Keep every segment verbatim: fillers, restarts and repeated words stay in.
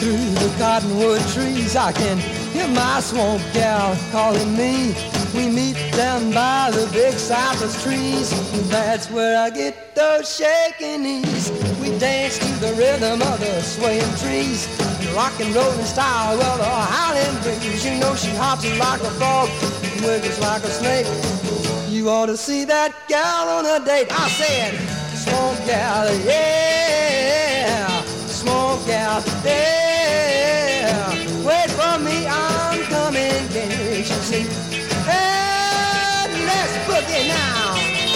Through the cottonwood trees I can hear my swamp gal calling me. We meet down by the big cypress trees. That's where I get those shaking knees. We dance to the rhythm of the swaying trees. Rock and rollin' style, well, the howling breeze. You know she hops like a frog, wiggles like a snake. You ought to see that gal on a date. I said, swamp gal, yeah. Swamp gal, yeah. Wait for me, I'm coming, can't you see? Hey, let's boogie now.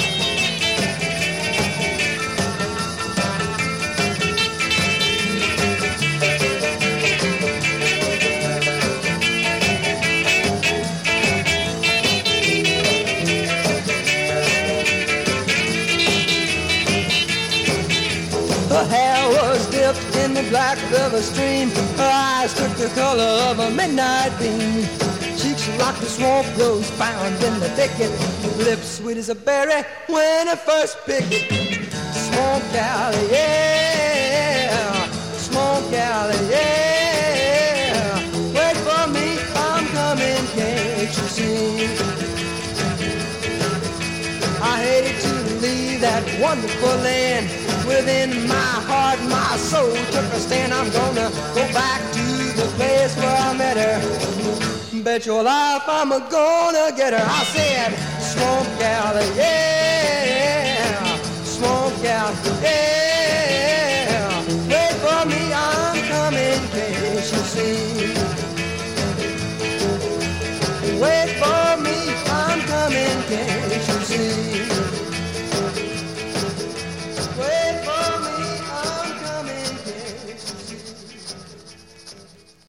Her hair was dipped in the black river stream. Her eyes took the color of a midnight beam. Cheeks like the swamp rose found in the thicket. Lips sweet as a berry when it first picked it. Swamp gal, yeah. Swamp gal, yeah. Wait for me, I'm coming, can't you see? I hated to leave that wonderful land. Within my heart, my soul took a stand. I'm gonna go back to the place where I met her. Bet your life I'm gonna get her. I said,